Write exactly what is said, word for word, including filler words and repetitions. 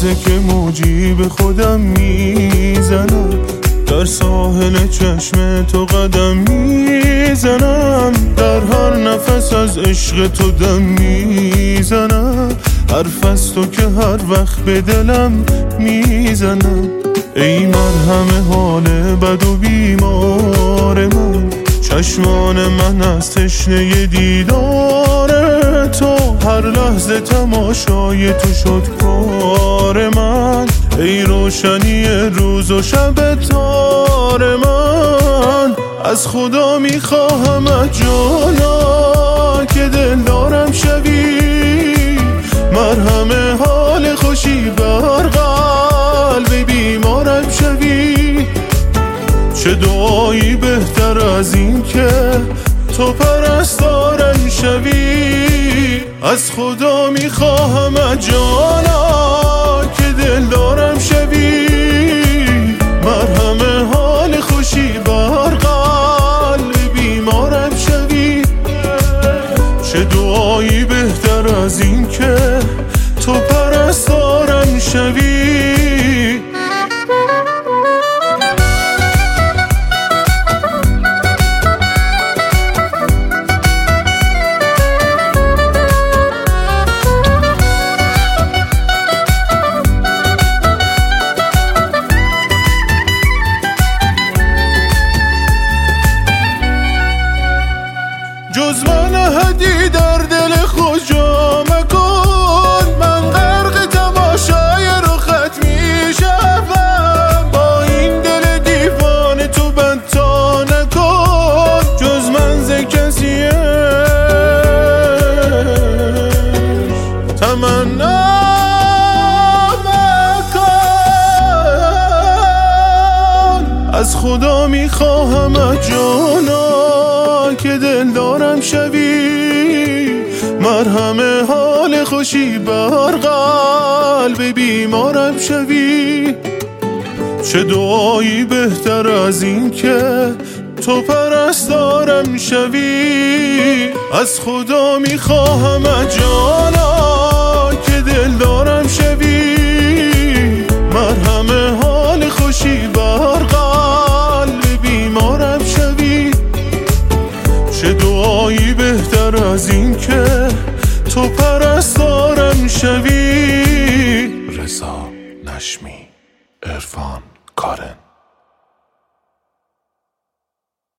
لحظه که موجی به خودم میزنم، در ساحل چشم تو قدم میزنم، در هر نفس از عشق تو دم میزنم، حرف از تو که هر وقت به دلم میزنم. ای مرهم حال بد و بیمار من، چشمان من از تشنه دیدار تو، هر لحظه تماشای تو شد کار من. ای روشنی روز و شب تار من، از خدا میخواهمت جانا که دل دارم شوی، مرهم حال خوشی بر قلب بیمارم شوی. چه دعایی بهتر از این که تو پرستارم شوی، از خدا میخواهمت جانا که دل دارم شوی، مرهم حال خوشی بر قلب بیمارم شوی. چه دعایی بهتر از این که تو پرستارم شوی. جز من هدی در دل خود جا مکن، من غرق تماشای رخت میشم، با این دل دیوانه تو بند تا نکن، جز من ز کسی تمنا مکن. از خدا میخواهمت جانا که دل دارم شوی، مرهم حال خوشی بر قلب بیمارم شوی. چه دعایی بهتر از این که تو پرستارم شوی، از خدا میخواهمت جانا که دل دارم